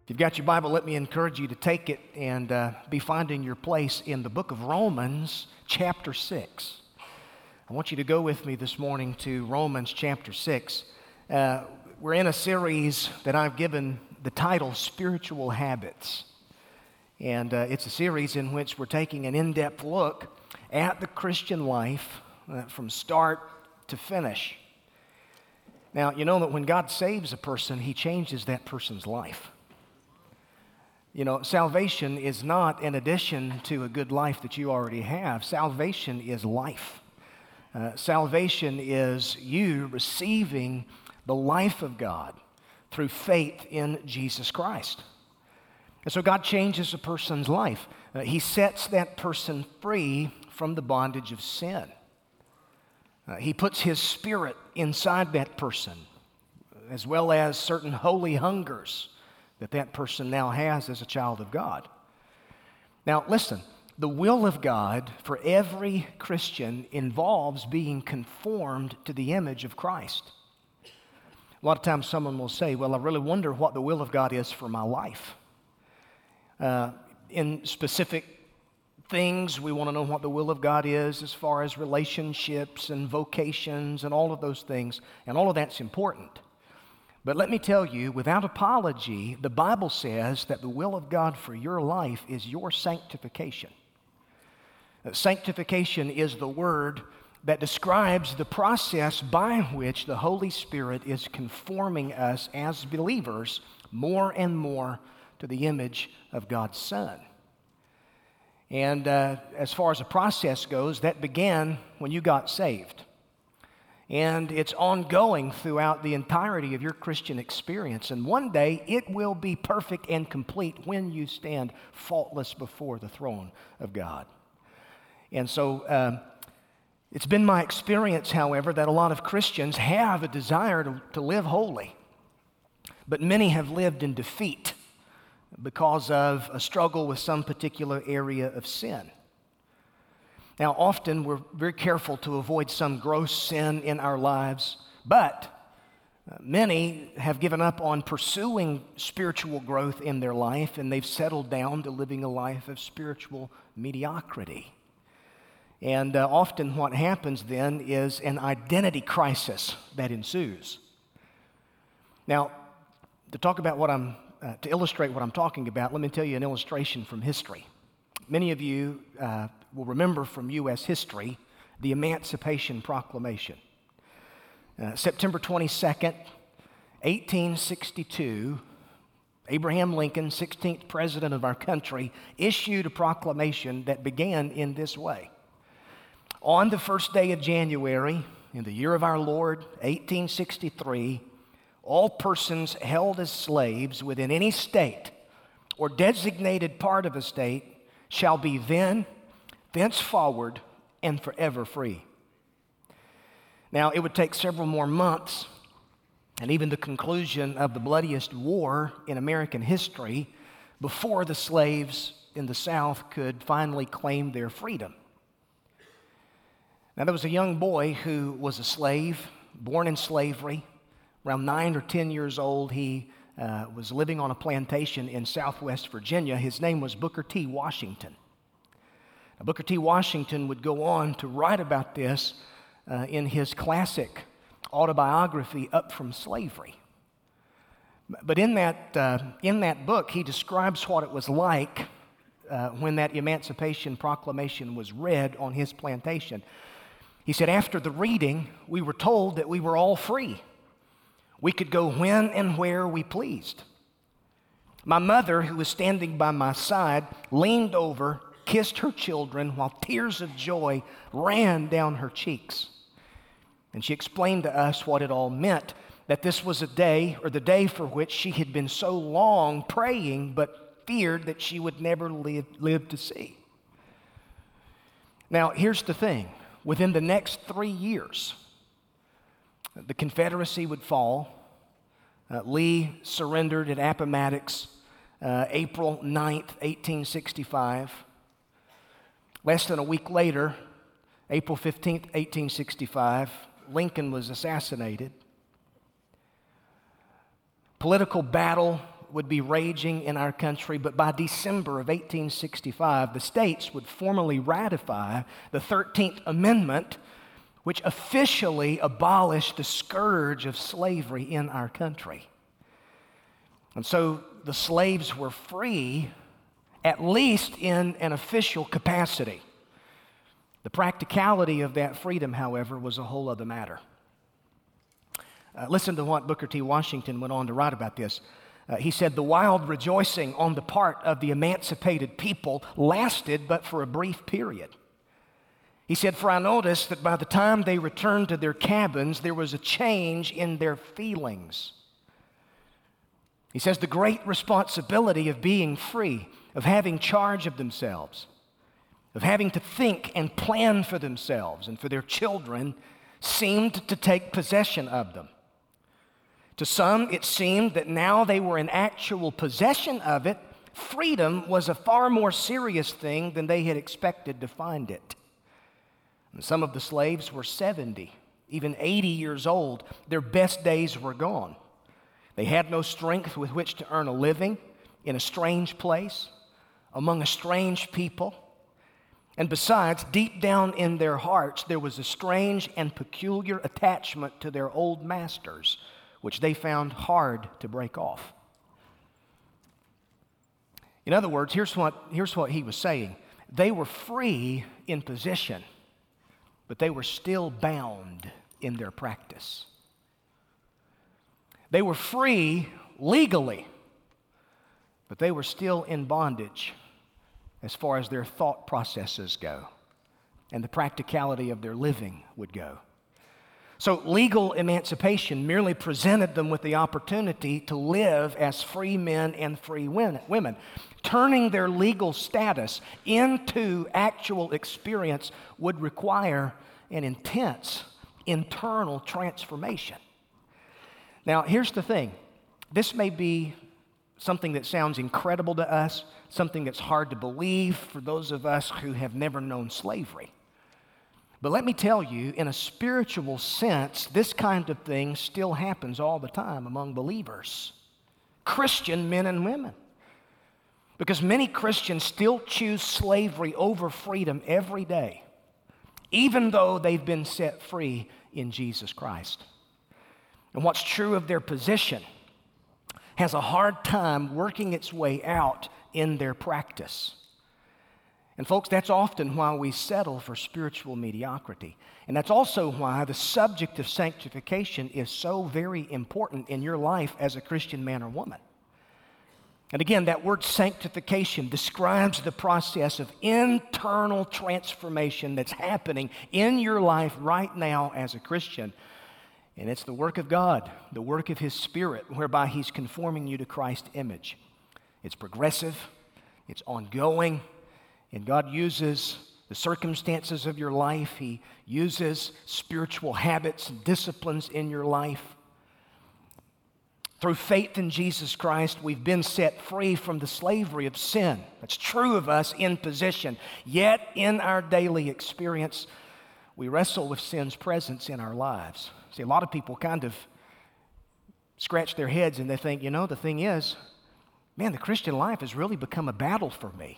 If you've got your Bible, let me encourage you to take it and be finding your place in the book of Romans, chapter 6. I want you to go with me this morning to Romans chapter 6. We're in a series that I've given the title Spiritual Habits. And it's a series in which we're taking an in-depth look at the Christian life from start to finish. Now, you know that when God saves a person, He changes that person's life. You know, salvation is not an addition to a good life that you already have. Salvation is life. Salvation is you receiving the life of God through faith in Jesus Christ. And so God changes a person's life. He sets that person free from the bondage of sin. He puts His Spirit inside that person, as well as certain holy hungers that person now has as a child of God. Now, listen, the will of God for every Christian involves being conformed to the image of Christ. A lot of times someone will say, well, I really wonder what the will of God is for my life. In specific things, we want to know what the will of God is as far as relationships and vocations and all of those things, and all of that's important. But let me tell you, without apology, the Bible says that the will of God for your life is your sanctification. Sanctification is the word that describes the process by which the Holy Spirit is conforming us as believers more and more to the image of God's Son. And as far as the process goes, that began when you got saved. And it's ongoing throughout the entirety of your Christian experience. And one day, it will be perfect and complete when you stand faultless before the throne of God. And so it's been my experience, however, that a lot of Christians have a desire to live holy. But many have lived in defeat because of a struggle with some particular area of sin. Now, often we're very careful to avoid some gross sin in our lives, but many have given up on pursuing spiritual growth in their life, and they've settled down to living a life of spiritual mediocrity. And often what happens then is an identity crisis that ensues. Now, to illustrate what I'm talking about, let me tell you an illustration from history. Many of you will remember from U.S. history the Emancipation Proclamation. September 22nd, 1862, Abraham Lincoln, 16th president of our country, issued a proclamation that began in this way. On the first day of January, in the year of our Lord, 1863, all persons held as slaves within any state or designated part of a state shall be thenceforward, and forever free. Now, it would take several more months and even the conclusion of the bloodiest war in American history before the slaves in the South could finally claim their freedom. Now, there was a young boy who was a slave, born in slavery. Around 9 or 10 years old, he was living on a plantation in Southwest Virginia. His name was Booker T. Washington. Now, Booker T. Washington would go on to write about this in his classic autobiography, Up From Slavery. But in that book, he describes what it was like when that Emancipation Proclamation was read on his plantation. He said, after the reading, we were told that we were all free. We could go when and where we pleased. My mother, who was standing by my side, leaned over, kissed her children while tears of joy ran down her cheeks. And she explained to us what it all meant, that this was a day, or the day for which she had been so long praying, but feared that she would never live to see. Now, here's the thing. Within the next 3 years, the Confederacy would fall. Lee surrendered at Appomattox April 9th, 1865. Less than a week later, April 15th, 1865, Lincoln was assassinated. Political battle would be raging in our country, but by December of 1865, the states would formally ratify the 13th Amendment, which officially abolished the scourge of slavery in our country. And so the slaves were free, at least in an official capacity. The practicality of that freedom, however, was a whole other matter. Listen to what Booker T. Washington went on to write about this. He said, "The wild rejoicing on the part of the emancipated people lasted but for a brief period." He said, "For I noticed that by the time they returned to their cabins, there was a change in their feelings." He says, "The great responsibility of being free, of having charge of themselves, of having to think and plan for themselves and for their children, seemed to take possession of them. To some, it seemed that now they were in actual possession of it, freedom was a far more serious thing than they had expected to find it. And some of the slaves were 70, even 80 years old. Their best days were gone. They had no strength with which to earn a living in a strange place, among a strange people. And besides, deep down in their hearts, there was a strange and peculiar attachment to their old masters, which they found hard to break off." In other words, here's what he was saying. They were free in position, but they were still bound in their practice. They were free legally, but they were still in bondage as far as their thought processes go and the practicality of their living would go. So legal emancipation merely presented them with the opportunity to live as free men and free women. Turning their legal status into actual experience would require an intense internal transformation. Now, here's the thing. This may be something that sounds incredible to us, something that's hard to believe for those of us who have never known slavery. But let me tell you, in a spiritual sense, this kind of thing still happens all the time among believers, Christian men and women. Because many Christians still choose slavery over freedom every day, even though they've been set free in Jesus Christ. And what's true of their position has a hard time working its way out in their practice. And folks, that's often why we settle for spiritual mediocrity. And that's also why the subject of sanctification is so very important in your life as a Christian man or woman. And again, that word sanctification describes the process of internal transformation that's happening in your life right now as a Christian. And it's the work of God, the work of His Spirit, whereby He's conforming you to Christ's image. It's progressive, it's ongoing, and God uses the circumstances of your life. He uses spiritual habits and disciplines in your life. Through faith in Jesus Christ, we've been set free from the slavery of sin. That's true of us in position. Yet, in our daily experience, we wrestle with sin's presence in our lives. See, a lot of people kind of scratch their heads and they think, the thing is, man, the Christian life has really become a battle for me.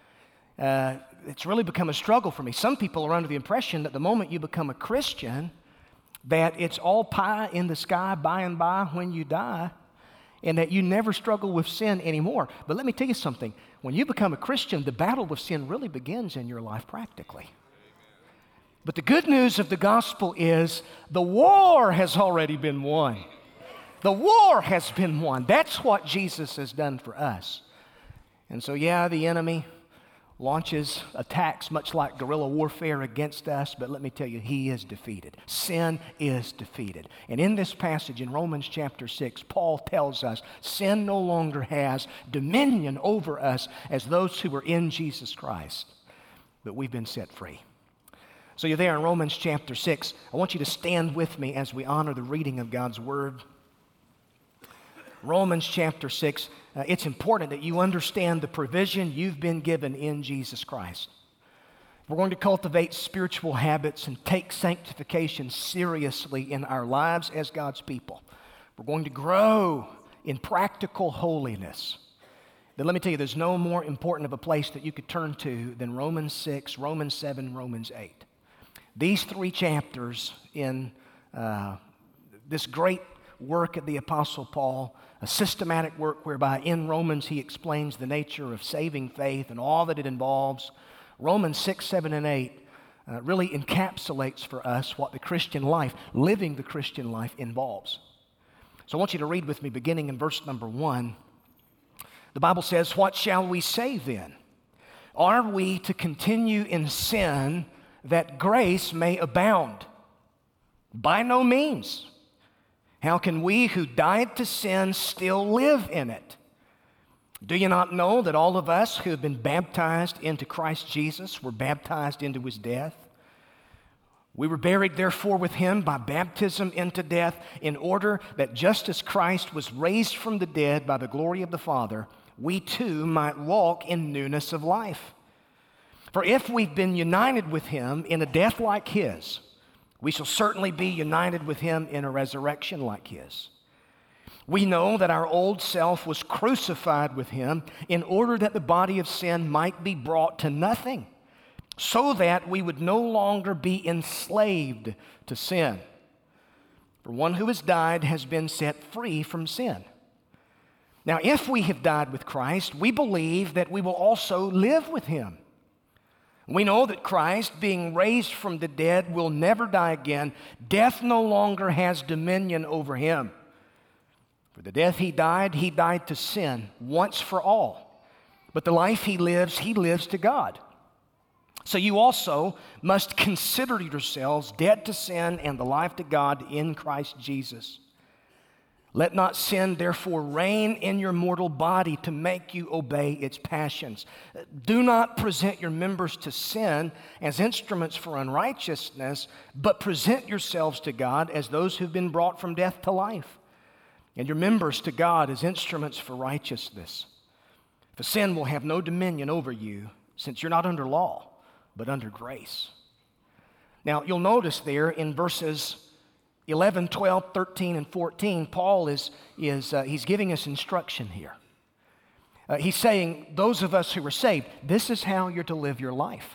It's really become a struggle for me. Some people are under the impression that the moment you become a Christian, that it's all pie in the sky by and by when you die, and that you never struggle with sin anymore. But let me tell you something. When you become a Christian, the battle with sin really begins in your life practically. But the good news of the gospel is the war has already been won. The war has been won. That's what Jesus has done for us. And so, the enemy launches attacks much like guerrilla warfare against us, but let me tell you, he is defeated. Sin is defeated. And in this passage in Romans chapter 6, Paul tells us sin no longer has dominion over us as those who are in Jesus Christ, but we've been set free. So you're there in Romans chapter 6. I want you to stand with me as we honor the reading of God's Word. Romans chapter 6, it's important that you understand the provision you've been given in Jesus Christ. We're going to cultivate spiritual habits and take sanctification seriously in our lives as God's people. We're going to grow in practical holiness, then let me tell you, there's no more important of a place that you could turn to than Romans 6, Romans 7, Romans 8. These 3 chapters in this great work of the Apostle Paul, a systematic work whereby in Romans he explains the nature of saving faith and all that it involves. Romans 6, 7, and 8 really encapsulates for us what the Christian life, living the Christian life, involves. So I want you to read with me beginning in verse number 1. The Bible says, "What shall we say then? Are we to continue in sin that grace may abound? By no means. How can we who died to sin still live in it? Do you not know that all of us who have been baptized into Christ Jesus were baptized into his death? We were buried therefore with him by baptism into death, in order that just as Christ was raised from the dead by the glory of the Father, we too might walk in newness of life. For if we've been united with him in a death like his, we shall certainly be united with him in a resurrection like his. We know that our old self was crucified with him in order that the body of sin might be brought to nothing, so that we would no longer be enslaved to sin. For one who has died has been set free from sin. Now, if we have died with Christ, we believe that we will also live with him. We know that Christ, being raised from the dead, will never die again. Death no longer has dominion over him. For the death he died to sin once for all. But the life he lives to God. So you also must consider yourselves dead to sin and the life to God in Christ Jesus. Let not sin therefore reign in your mortal body to make you obey its passions. Do not present your members to sin as instruments for unrighteousness, but present yourselves to God as those who've been brought from death to life, and your members to God as instruments for righteousness. For sin will have no dominion over you, since you're not under law, but under grace. Now, you'll notice there in verses 11, 12, 13, and 14, Paul he's giving us instruction here. He's saying, those of us who are saved, this is how you're to live your life.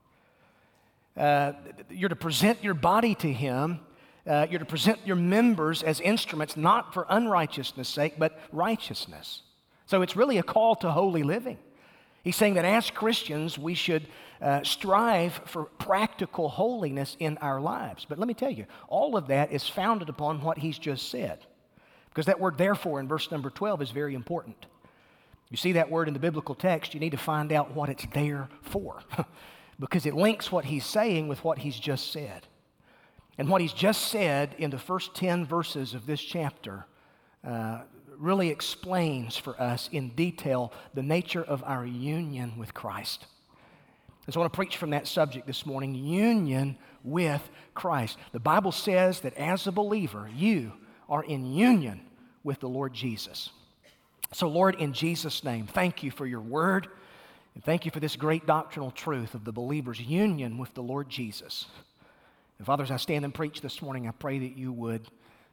You're to present your body to him. You're to present your members as instruments, not for unrighteousness' sake, but righteousness. So it's really a call to holy living. He's saying that as Christians, we should strive for practical holiness in our lives. But let me tell you, all of that is founded upon what he's just said. Because that word therefore in verse number 12 is very important. You see that word in the biblical text, you need to find out what it's there for. Because it links what he's saying with what he's just said. And what he's just said in the first 10 verses of this chapter really explains for us in detail the nature of our union with Christ. And so I want to preach from that subject this morning, union with Christ. The Bible says that as a believer, you are in union with the Lord Jesus. So Lord, in Jesus' name, thank you for your word, and thank you for this great doctrinal truth of the believer's union with the Lord Jesus. And Father, as I stand and preach this morning, I pray that you would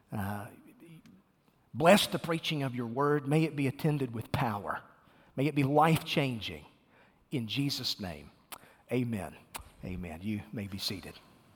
bless the preaching of your word. May it be attended with power. May it be life-changing. In Jesus' name, amen. Amen. You may be seated.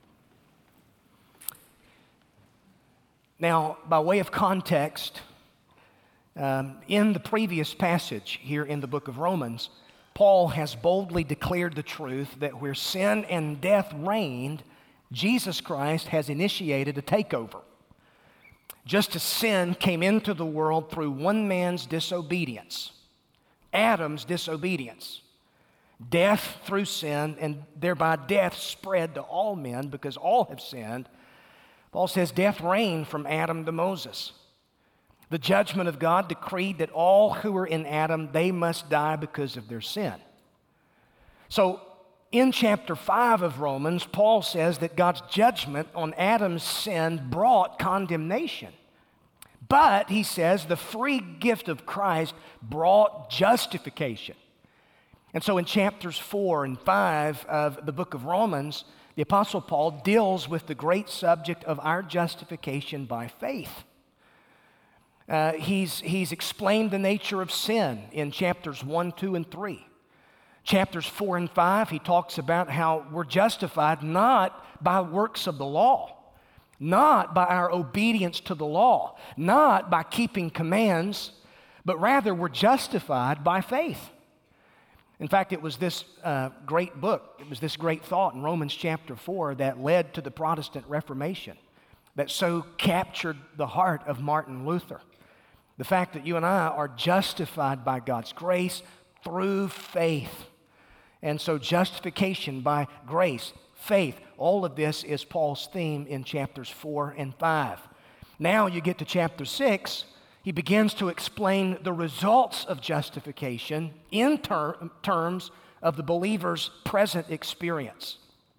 Now, by way of context, in the previous passage here in the book of Romans, Paul has boldly declared the truth that where sin and death reigned, Jesus Christ has initiated a takeover. Just as sin came into the world through one man's disobedience, Adam's disobedience, death through sin, and thereby death spread to all men because all have sinned. Paul says death reigned from Adam to Moses. The judgment of God decreed that all who are in Adam, they must die because of their sin. So in chapter 5 of Romans, Paul says that God's judgment on Adam's sin brought condemnation. But, he says, the free gift of Christ brought justification. And so in chapters 4 and 5 of the book of Romans, the Apostle Paul deals with the great subject of our justification by faith. He's explained the nature of sin in chapters 1, 2, and 3. Chapters 4 and 5, he talks about how we're justified not by works of the law, not by our obedience to the law, not by keeping commands, but rather we're justified by faith. In fact, it was this great book, it was this great thought in Romans chapter 4 that led to the Protestant Reformation, that so captured the heart of Martin Luther. The fact that you and I are justified by God's grace through faith. And so justification by grace, faith, all of this is Paul's theme in chapters 4 and 5. Now you get to chapter 6, he begins to explain the results of justification in terms of the believer's present experience.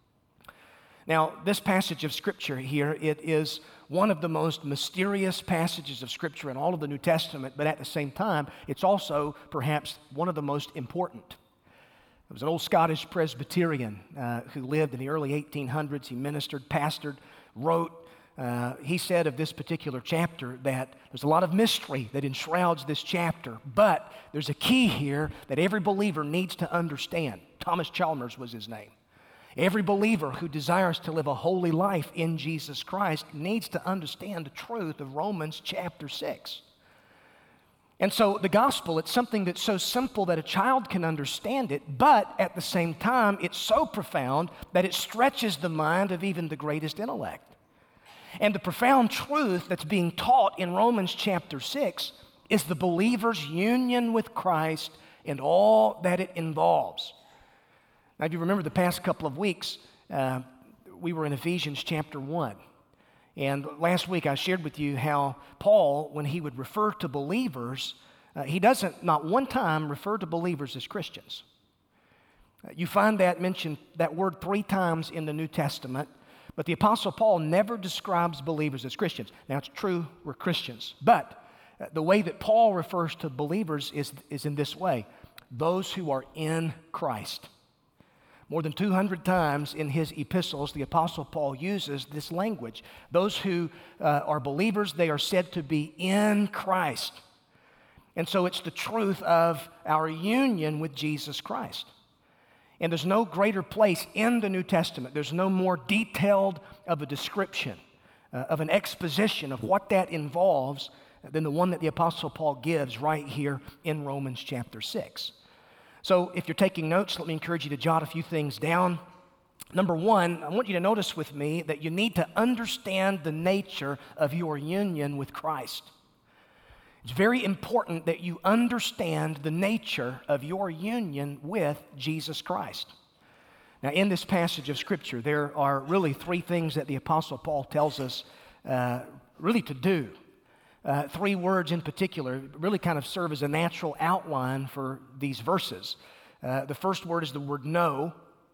Now, this passage of Scripture here, it is one of the most mysterious passages of Scripture in all of the New Testament, but at the same time, it's also perhaps one of the most important. There was an old Scottish Presbyterian who lived in the early 1800s. He ministered, pastored, wrote. He said of this particular chapter that there's a lot of mystery that enshrouds this chapter, but there's a key here that every believer needs to understand. Thomas Chalmers was his name. Every believer who desires to live a holy life in Jesus Christ needs to understand the truth of Romans chapter 6. And so the gospel, it's something that's so simple that a child can understand it, but at the same time, it's so profound that it stretches the mind of even the greatest intellect. And the profound truth that's being taught in Romans chapter 6 is the believer's union with Christ and all that it involves. Now, if you remember the past couple of weeks, we were in Ephesians chapter 1. And last week I shared with you how Paul, when he would refer to believers, he doesn't not one time refer to believers as Christians. You find that mentioned, that word 3 times in the New Testament, but the Apostle Paul never describes believers as Christians. Now, it's true, we're Christians, but the way that Paul refers to believers is in this way: those who are in Christ. More than 200 times in his epistles, the Apostle Paul uses this language. Those who are believers, they are said to be in Christ. And so it's the truth of our union with Jesus Christ. And there's no greater place in the New Testament, there's no more detailed of a description, of an exposition of what that involves than the one that the Apostle Paul gives right here in Romans chapter 6. So if you're taking notes, let me encourage you to jot a few things down. Number one, I want you to notice with me that you need to understand the nature of your union with Christ. It's very important that you understand the nature of your union with Jesus Christ. Now, in this passage of Scripture, there are really 3 things that the Apostle Paul tells us really to do. 3 words in particular really kind of serve as a natural outline for these verses. The first word is the word know,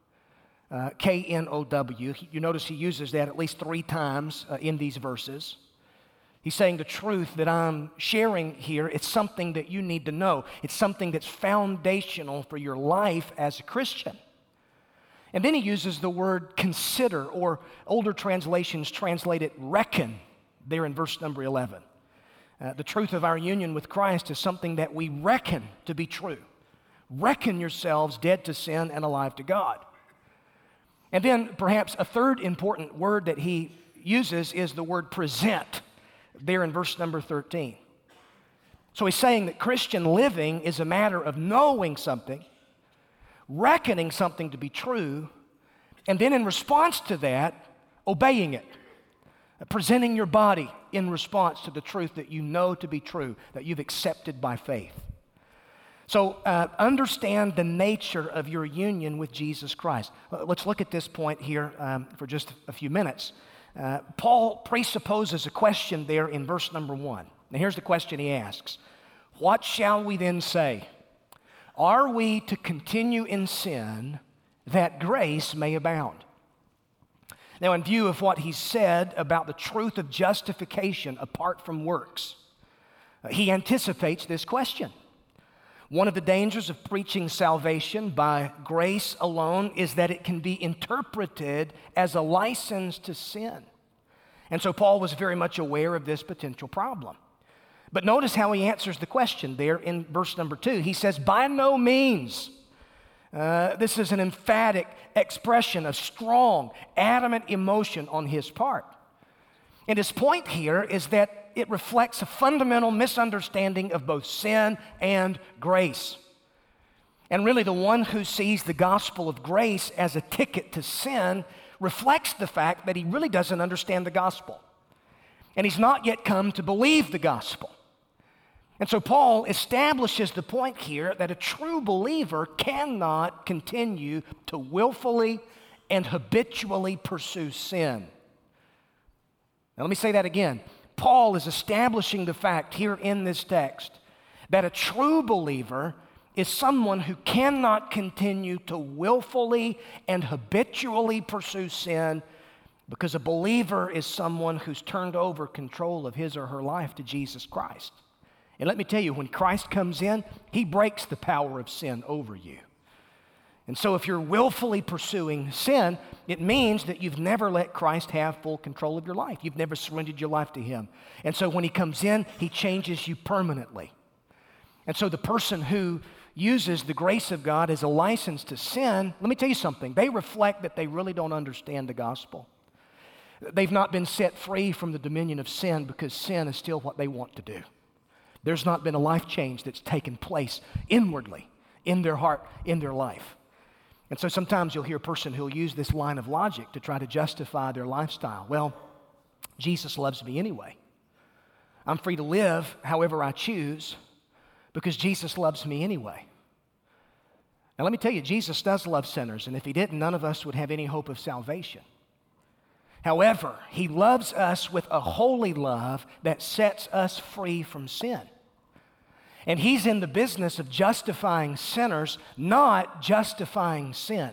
K-N-O-W. You notice he uses that at least 3 times in these verses. He's saying the truth that I'm sharing here, it's something that you need to know. It's something that's foundational for your life as a Christian. And then he uses the word consider, or older translations translate it reckon, there in verse number 11. The truth of our union with Christ is something that we reckon to be true. Reckon yourselves dead to sin and alive to God. And then perhaps a third important word that he uses is the word present, there in verse number 13. So he's saying that Christian living is a matter of knowing something, reckoning something to be true, and then in response to that, obeying it. Presenting your body in response to the truth that you know to be true, that you've accepted by faith. So understand the nature of your union with Jesus Christ. Let's look at this point here for just a few minutes. Paul presupposes a question there in verse number 1. Now here's the question he asks. What shall we then say? Are we to continue in sin that grace may abound? Now, in view of what he said about the truth of justification apart from works, he anticipates this question. One of the dangers of preaching salvation by grace alone is that it can be interpreted as a license to sin. And so Paul was very much aware of this potential problem. But notice how he answers the question there in verse number 2. He says, by no means. This is an emphatic expression of strong, adamant emotion on his part. And his point here is that it reflects a fundamental misunderstanding of both sin and grace. And really, the one who sees the gospel of grace as a ticket to sin reflects the fact that he really doesn't understand the gospel. And he's not yet come to believe the gospel. And so Paul establishes the point here that a true believer cannot continue to willfully and habitually pursue sin. Now let me say that again. Paul is establishing the fact here in this text that a true believer is someone who cannot continue to willfully and habitually pursue sin, because a believer is someone who's turned over control of his or her life to Jesus Christ. And let me tell you, when Christ comes in, he breaks the power of sin over you. And so if you're willfully pursuing sin, it means that you've never let Christ have full control of your life. You've never surrendered your life to him. And so when he comes in, he changes you permanently. And so the person who uses the grace of God as a license to sin, let me tell you something, they reflect that they really don't understand the gospel. They've not been set free from the dominion of sin because sin is still what they want to do. There's not been a life change that's taken place inwardly in their heart, in their life. And so sometimes you'll hear a person who'll use this line of logic to try to justify their lifestyle. Well, Jesus loves me anyway. I'm free to live however I choose because Jesus loves me anyway. Now let me tell you, Jesus does love sinners, and if he didn't, none of us would have any hope of salvation. However, he loves us with a holy love that sets us free from sin. And he's in the business of justifying sinners, not justifying sin.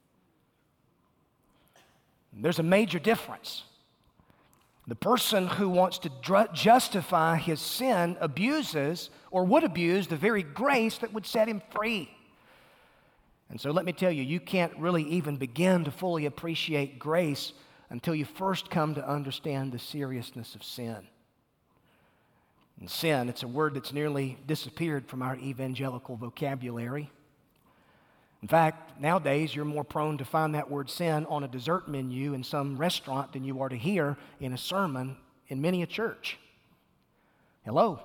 There's a major difference. The person who wants to justify his sin abuses or would abuse the very grace that would set him free. And so let me tell you, you can't really even begin to fully appreciate grace until you first come to understand the seriousness of sin. And sin, it's a word that's nearly disappeared from our evangelical vocabulary. In fact, nowadays you're more prone to find that word sin on a dessert menu in some restaurant than you are to hear in a sermon in many a church. Hello?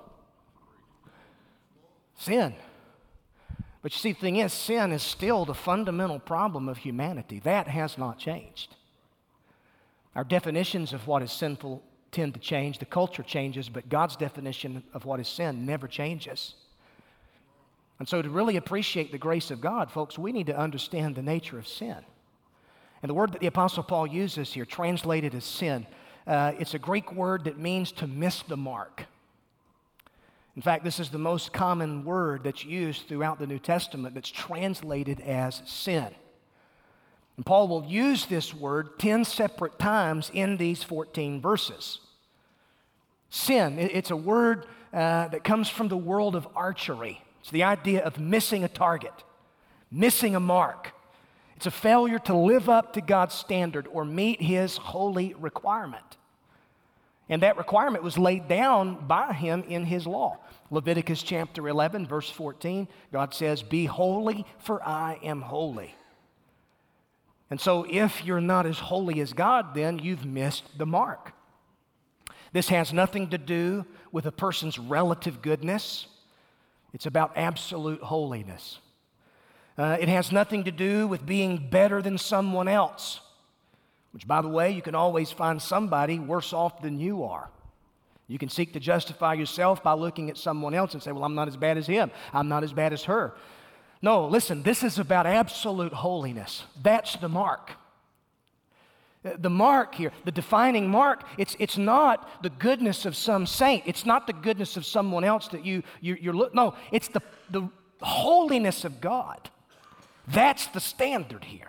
Sin. But you see, the thing is, sin is still the fundamental problem of humanity. That has not changed. Our definitions of what is sinful tend to change. The culture changes, but God's definition of what is sin never changes. And so to really appreciate the grace of God, folks, we need to understand the nature of sin. And the word that the Apostle Paul uses here, translated as sin, it's a Greek word that means to miss the mark. In fact, this is the most common word that's used throughout the New Testament that's translated as sin. And Paul will use this word 10 separate times in these 14 verses. Sin, it's a word that comes from the world of archery. It's the idea of missing a target, missing a mark. It's a failure to live up to God's standard or meet his holy requirement. And that requirement was laid down by him in his law. Leviticus chapter 11, verse 14, God says, "Be holy, for I am holy." And so if you're not as holy as God, then you've missed the mark. This has nothing to do with a person's relative goodness. It's about absolute holiness. It has nothing to do with being better than someone else, which, by the way, you can always find somebody worse off than you are. You can seek to justify yourself by looking at someone else and say, well, I'm not as bad as him. I'm not as bad as her. No, listen, this is about absolute holiness. That's the mark. The mark here, the defining mark, it's not the goodness of some saint. It's not the goodness of someone else that you're looking. No, it's the holiness of God. That's the standard here.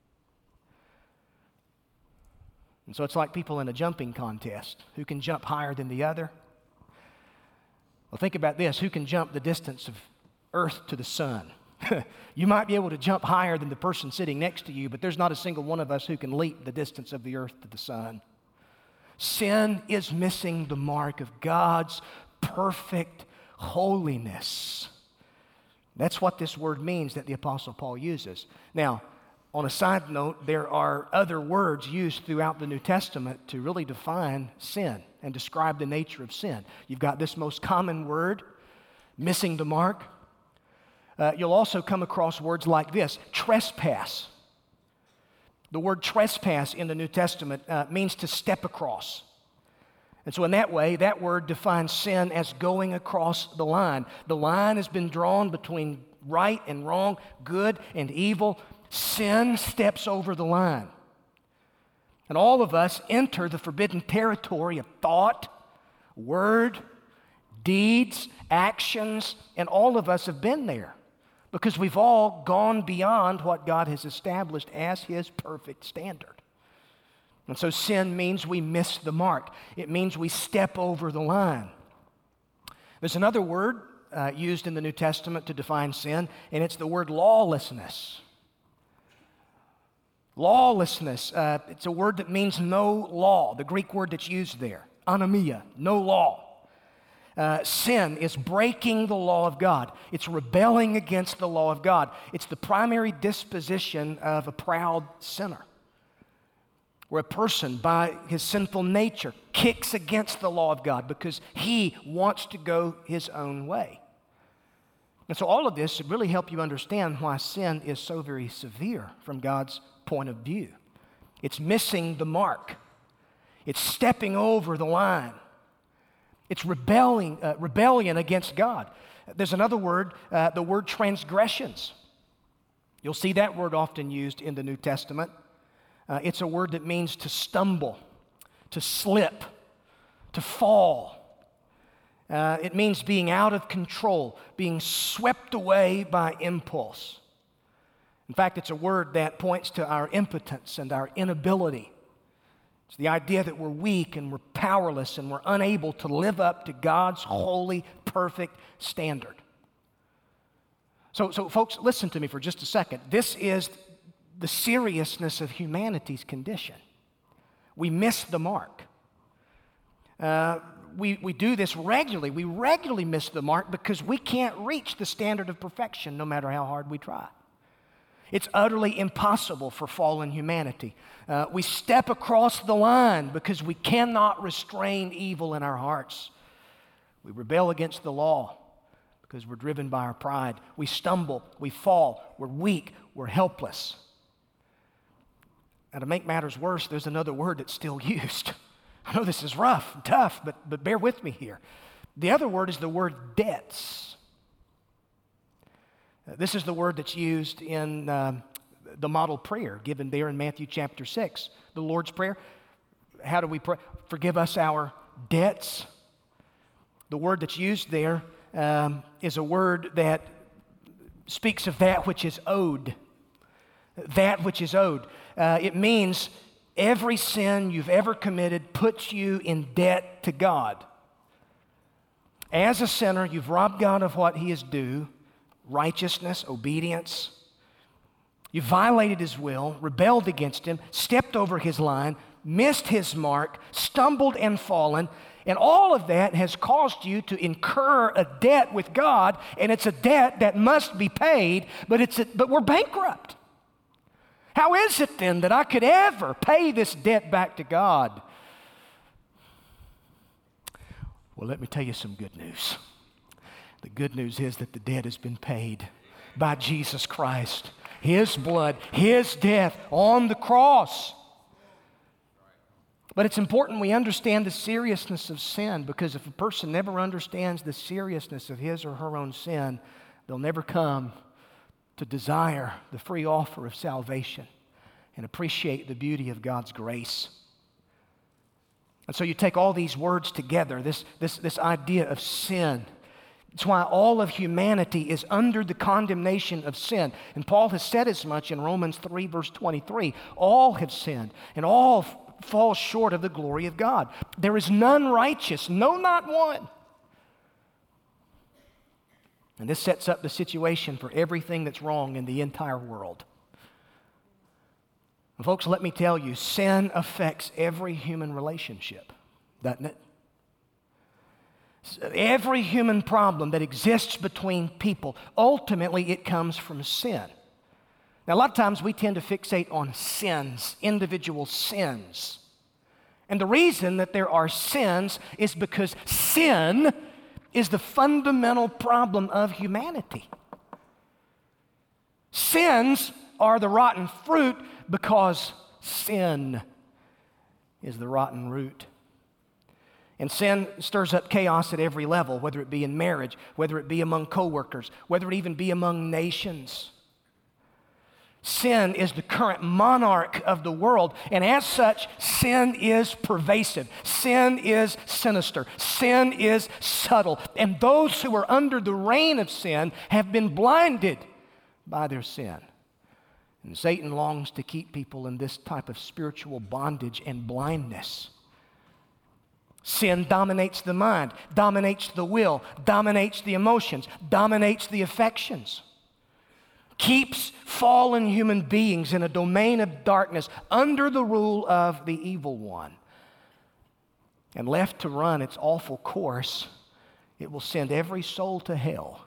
And so it's like people in a jumping contest. Who can jump higher than the other? Well, think about this. Who can jump the distance of Earth to the sun? You might be able to jump higher than the person sitting next to you, but there's not a single one of us who can leap the distance of the earth to the sun. Sin is missing the mark of God's perfect holiness. That's what this word means that the Apostle Paul uses. Now, on a side note, there are other words used throughout the New Testament to really define sin and describe the nature of sin. You've got this most common word, missing the mark. You'll also come across words like this, trespass. The word trespass in the New Testament means to step across. And so in that way, that word defines sin as going across the line. The line has been drawn between right and wrong, good and evil. Sin steps over the line. And all of us enter the forbidden territory of thought, word, deeds, actions, and all of us have been there because we've all gone beyond what God has established as His perfect standard. And so sin means we miss the mark. It means we step over the line. There's another word used in the New Testament to define sin, and it's the word lawlessness. Lawlessness, it's a word that means no law, the Greek word that's used there, anomia, no law. Sin is breaking the law of God. It's rebelling against the law of God. It's the primary disposition of a proud sinner, where a person, by his sinful nature, kicks against the law of God because he wants to go his own way. And so all of this should really help you understand why sin is so very severe from God's point of view. It's missing the mark. It's stepping over the line. It's rebellion against God. There's another word, the word transgressions. You'll see that word often used in the New Testament. It's a word that means to stumble, to slip, to fall. It means being out of control, being swept away by impulse. In fact, it's a word that points to our impotence and our inability. It's the idea that we're weak and we're powerless and we're unable to live up to God's holy, perfect standard. So folks, listen to me for just a second. This is the seriousness of humanity's condition. We miss the mark. We do this regularly. We regularly miss the mark because we can't reach the standard of perfection no matter how hard we try. It's utterly impossible for fallen humanity. We step across the line because we cannot restrain evil in our hearts. We rebel against the law because we're driven by our pride. We stumble, we fall, we're weak, we're helpless. Now, to make matters worse, there's another word that's still used. I know this is rough and tough, but bear with me here. The other word is the word debts. This is the word that's used in the model prayer given there in Matthew chapter 6, the Lord's Prayer. How do we pray? Forgive us our debts. The word that's used there is a word that speaks of that which is owed. That which is owed. It means every sin you've ever committed puts you in debt to God. As a sinner, you've robbed God of what He is due. Righteousness, obedience. You violated His will, rebelled against Him, stepped over His line, missed His mark, stumbled and fallen, and all of that has caused you to incur a debt with God, and it's a debt that must be paid, but we're bankrupt. How is it then that I could ever pay this debt back to God? Well, let me tell you some good news. The good news is that the debt has been paid by Jesus Christ. His blood, His death on the cross. But it's important we understand the seriousness of sin, because if a person never understands the seriousness of his or her own sin, they'll never come to desire the free offer of salvation and appreciate the beauty of God's grace. And so you take all these words together, this idea of sin. It's why all of humanity is under the condemnation of sin. And Paul has said as much in Romans 3, verse 23. All have sinned, and all fall short of the glory of God. There is none righteous, no, not one. And this sets up the situation for everything that's wrong in the entire world. And folks, let me tell you, sin affects every human relationship, doesn't it? Every human problem that exists between people, ultimately it comes from sin. Now, a lot of times we tend to fixate on sins, individual sins. And the reason that there are sins is because sin is the fundamental problem of humanity. Sins are the rotten fruit because sin is the rotten root. And sin stirs up chaos at every level, whether it be in marriage, whether it be among coworkers, whether it even be among nations. Sin is the current monarch of the world, and as such, sin is pervasive. Sin is sinister. Sin is subtle. And those who are under the reign of sin have been blinded by their sin. And Satan longs to keep people in this type of spiritual bondage and blindness. Sin dominates the mind, dominates the will, dominates the emotions, dominates the affections. Keeps fallen human beings in a domain of darkness under the rule of the evil one. And left to run its awful course, it will send every soul to hell.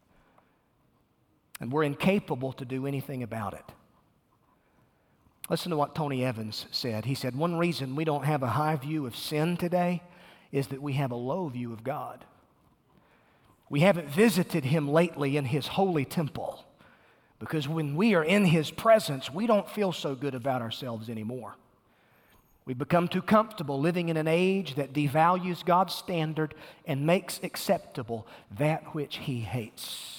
And we're incapable to do anything about it. Listen to what Tony Evans said. He said, one reason we don't have a high view of sin today is that we have a low view of God. We haven't visited Him lately in His holy temple because when we are in His presence, we don't feel so good about ourselves anymore. We've become too comfortable living in an age that devalues God's standard and makes acceptable that which He hates.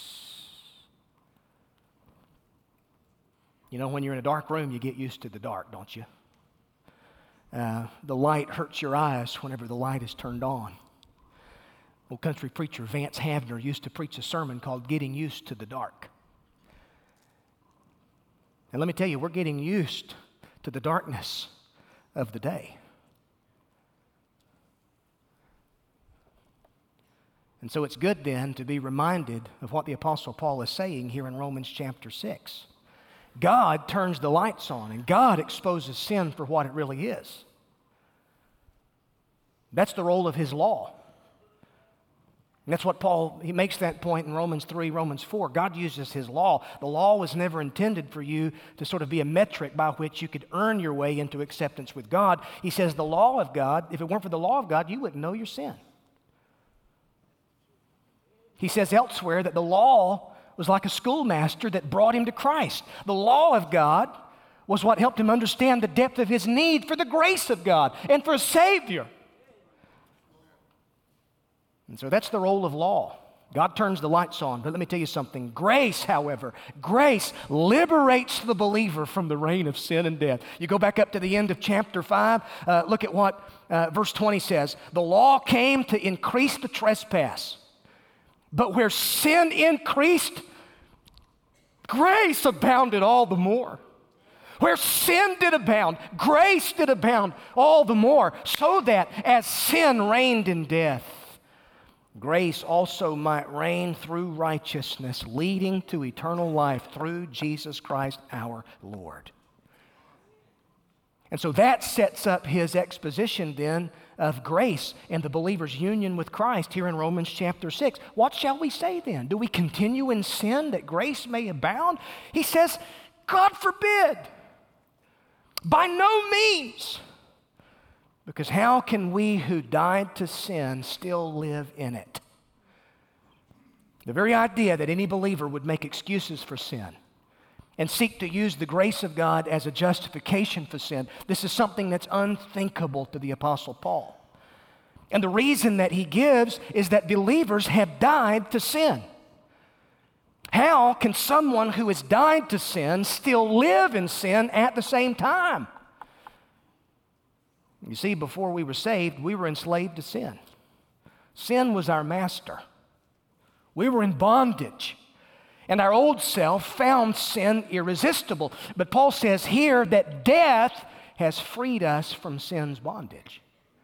You know, when you're in a dark room, you get used to the dark, don't you? The light hurts your eyes whenever the light is turned on. Old country preacher Vance Havner used to preach a sermon called Getting Used to the Dark. And let me tell you, we're getting used to the darkness of the day. And so it's good then to be reminded of what the Apostle Paul is saying here in Romans chapter 6. God turns the lights on, and God exposes sin for what it really is. That's the role of His law. And that's what he makes that point in Romans 3, Romans 4. God uses His law. The law was never intended for you to sort of be a metric by which you could earn your way into acceptance with God. He says the law of God, if it weren't for the law of God, you wouldn't know your sin. He says elsewhere that the law was like a schoolmaster that brought him to Christ. The law of God was what helped him understand the depth of his need for the grace of God and for a Savior. And so that's the role of law. God turns the lights on. But let me tell you something. Grace, however, grace liberates the believer from the reign of sin and death. You go back up to the end of chapter 5, look at what verse 20 says. The law came to increase the trespass. But where sin increased, grace abounded all the more. Where sin did abound, grace did abound all the more, so that as sin reigned in death, grace also might reign through righteousness, leading to eternal life through Jesus Christ our Lord. And so that sets up his exposition then of grace and the believer's union with Christ here in Romans chapter 6. What shall we say then? Do we continue in sin that grace may abound? He says, God forbid. By no means. Because how can we who died to sin still live in it? The very idea that any believer would make excuses for sin and seek to use the grace of God as a justification for sin, this is something that's unthinkable to the Apostle Paul. And the reason that he gives is that believers have died to sin. How can someone who has died to sin still live in sin at the same time? You see, before we were saved, we were enslaved to sin. Sin was our master. We were in bondage. And our old self found sin irresistible. But Paul says here that death has freed us from sin's bondage.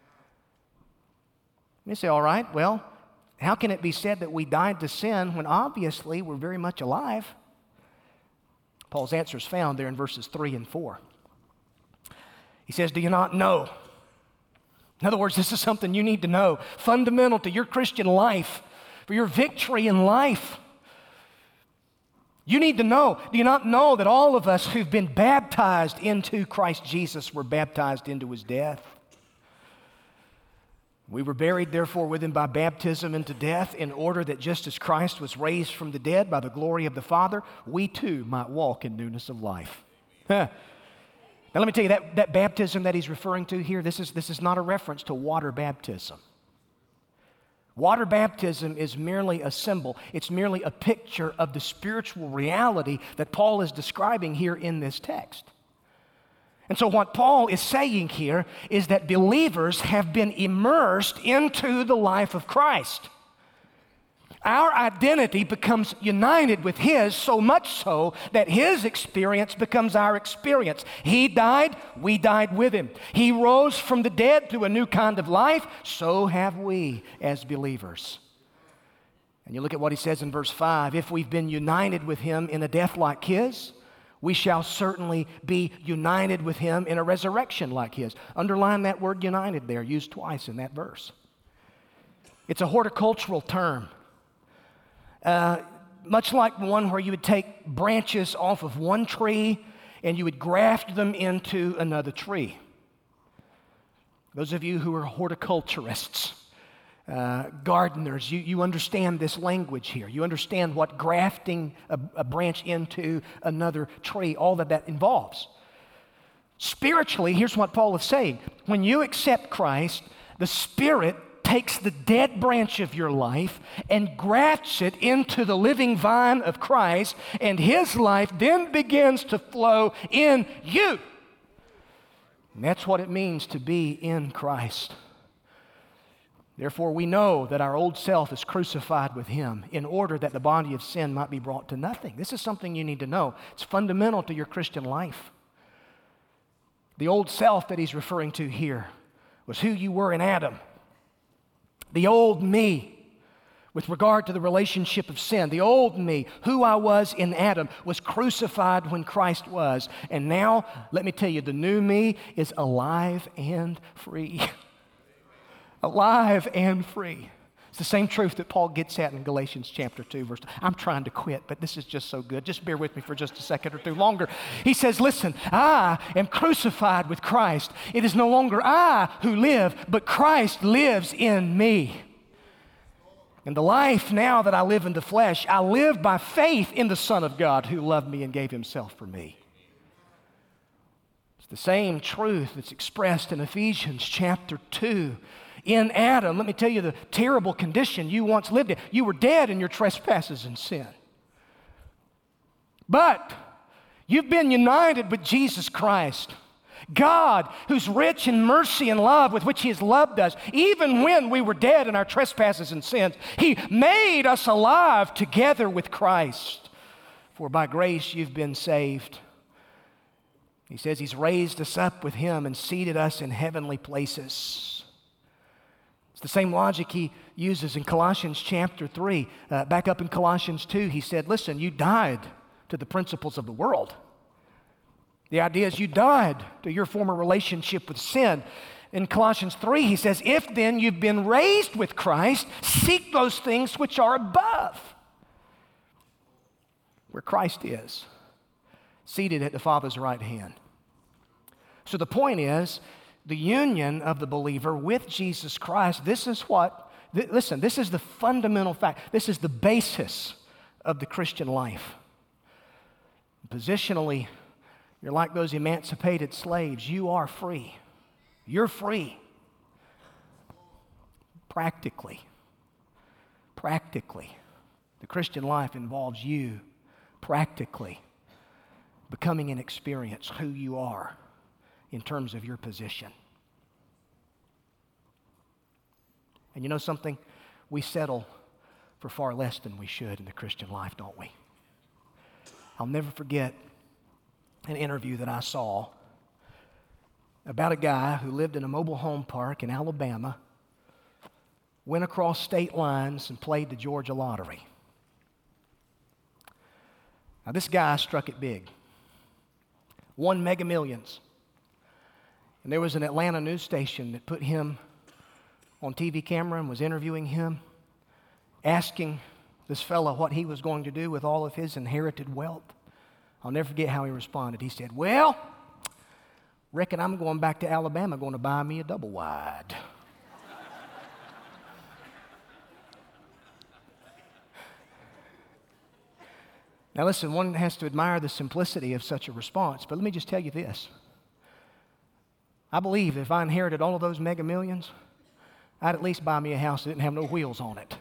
You say, all right, well, how can it be said that we died to sin when obviously we're very much alive? Paul's answer is found there in verses 3 and 4. He says, do you not know? In other words, this is something you need to know, fundamental to your Christian life, for your victory in life. You need to know, do you not know that all of us who've been baptized into Christ Jesus were baptized into his death? We were buried, therefore, with him by baptism into death, in order that just as Christ was raised from the dead by the glory of the Father, we too might walk in newness of life. Now let me tell you, that baptism that he's referring to here, this is not a reference to water baptism. Water baptism is merely a symbol. It's merely a picture of the spiritual reality that Paul is describing here in this text. And so what Paul is saying here is that believers have been immersed into the life of Christ. Our identity becomes united with his, so much so that his experience becomes our experience. He died, we died with him. He rose from the dead to a new kind of life, so have we as believers. And you look at what he says in verse 5, if we've been united with him in a death like his, we shall certainly be united with him in a resurrection like his. Underline that word united there, used twice in that verse. It's a horticultural term. Much like one where you would take branches off of one tree and you would graft them into another tree. Those of you who are horticulturists, gardeners, you understand this language here. You understand what grafting a branch into another tree, all that involves. Spiritually, here's what Paul is saying. When you accept Christ, the Spirit takes the dead branch of your life and grafts it into the living vine of Christ, and his life then begins to flow in you. And that's what it means to be in Christ. Therefore, we know that our old self is crucified with him in order that the body of sin might be brought to nothing. This is something you need to know. It's fundamental to your Christian life. The old self that he's referring to here was who you were in Adam. The old me, with regard to the relationship of sin, the old me, who I was in Adam, was crucified when Christ was. And now, let me tell you, the new me is alive and free. Alive and free. It's the same truth that Paul gets at in Galatians chapter 2, verse 2. I'm trying to quit, but this is just so good. Just bear with me for just a second or two longer. He says, listen, I am crucified with Christ. It is no longer I who live, but Christ lives in me. And the life now that I live in the flesh, I live by faith in the Son of God who loved me and gave himself for me. It's the same truth that's expressed in Ephesians chapter 2. In Adam, let me tell you the terrible condition you once lived in. You were dead in your trespasses and sin. But you've been united with Jesus Christ, God, who's rich in mercy and love with which he has loved us. Even when we were dead in our trespasses and sins, he made us alive together with Christ. For by grace you've been saved. He says he's raised us up with him and seated us in heavenly places. It's the same logic he uses in Colossians chapter 3. Back up in Colossians 2, he said, listen, you died to the principles of the world. The idea is you died to your former relationship with sin. In Colossians 3, he says, if then you've been raised with Christ, seek those things which are above, where Christ is, seated at the Father's right hand. So the point is, the union of the believer with Jesus Christ, this is this is the fundamental fact. This is the basis of the Christian life. Positionally, you're like those emancipated slaves. You are free. You're free. Practically, the Christian life involves you practically becoming an experience who you are in terms of your position. And you know something? We settle for far less than we should in the Christian life, don't we? I'll never forget an interview that I saw about a guy who lived in a mobile home park in Alabama, went across state lines and played the Georgia lottery. Now this guy struck it big. Won Mega Millions. And there was an Atlanta news station that put him on TV camera and was interviewing him, asking this fellow what he was going to do with all of his inherited wealth. I'll never forget how he responded. He said, "Well, reckon I'm going back to Alabama, going to buy me a double wide." Now listen, one has to admire the simplicity of such a response, but let me just tell you this. I believe if I inherited all of those mega millions, I'd at least buy me a house that didn't have no wheels on it.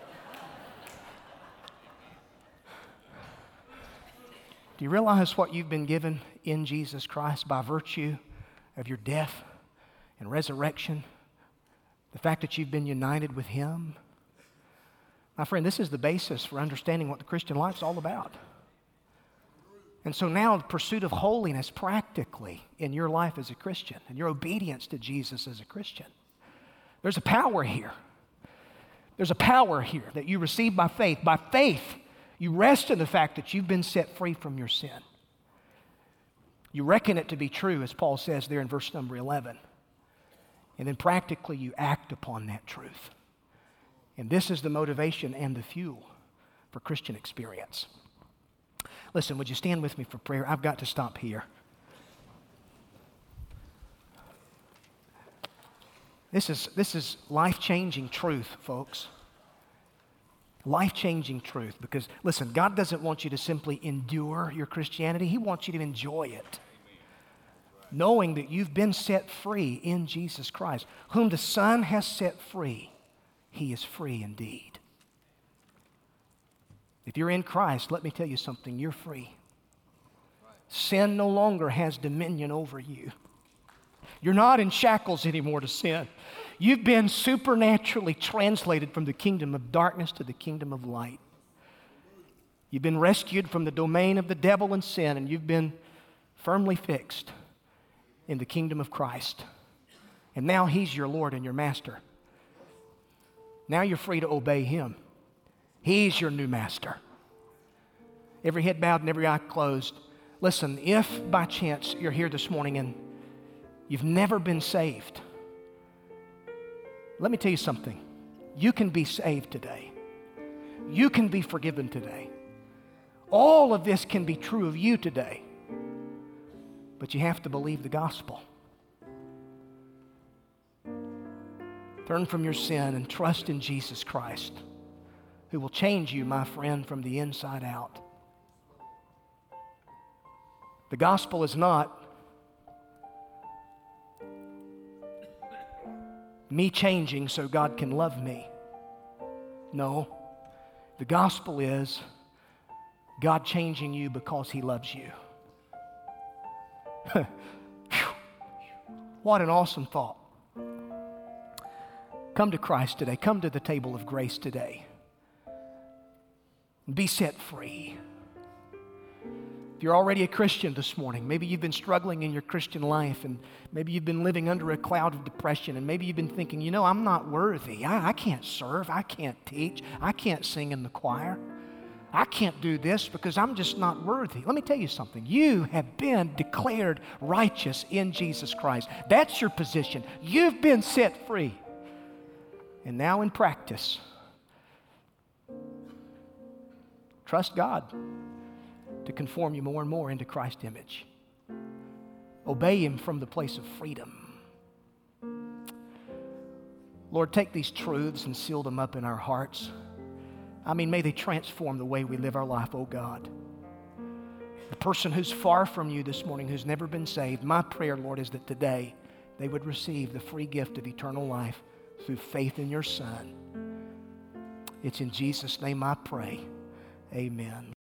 Do you realize what you've been given in Jesus Christ by virtue of your death and resurrection? The fact that you've been united with Him? My friend, this is the basis for understanding what the Christian life's all about. And so now the pursuit of holiness practically in your life as a Christian and your obedience to Jesus as a Christian, there's a power here. There's a power here that you receive by faith. By faith, you rest in the fact that you've been set free from your sin. You reckon it to be true, as Paul says there in verse number 11. And then practically you act upon that truth. And this is the motivation and the fuel for Christian experience. Listen, would you stand with me for prayer? I've got to stop here. This is life-changing truth, folks. Life-changing truth. Because, listen, God doesn't want you to simply endure your Christianity. He wants you to enjoy it. Knowing that you've been set free in Jesus Christ. Whom the Son has set free, He is free indeed. If you're in Christ, let me tell you something, you're free. Sin no longer has dominion over you. You're not in shackles anymore to sin. You've been supernaturally translated from the kingdom of darkness to the kingdom of light. You've been rescued from the domain of the devil and sin, and you've been firmly fixed in the kingdom of Christ. And now He's your Lord and your Master. Now you're free to obey Him. He's your new master. Every head bowed and every eye closed. Listen, if by chance you're here this morning and you've never been saved, let me tell you something. You can be saved today. You can be forgiven today. All of this can be true of you today. But you have to believe the gospel. Turn from your sin and trust in Jesus Christ, who will change you, my friend, from the inside out. The gospel is not me changing so God can love me. No, the gospel is God changing you because He loves you. What an awesome thought. Come to Christ today. Come to the table of grace today. Be set free. If you're already a Christian this morning, maybe you've been struggling in your Christian life, and maybe you've been living under a cloud of depression, and maybe you've been thinking, you know, I'm not worthy. I can't serve. I can't teach. I can't sing in the choir. I can't do this because I'm just not worthy. Let me tell you something. You have been declared righteous in Jesus Christ. That's your position. You've been set free. And now in practice, trust God to conform you more and more into Christ's image. Obey Him from the place of freedom. Lord, take these truths and seal them up in our hearts. I mean, may they transform the way we live our life, oh God. The person who's far from you this morning, who's never been saved, my prayer, Lord, is that today they would receive the free gift of eternal life through faith in your Son. It's in Jesus' name I pray. Amen.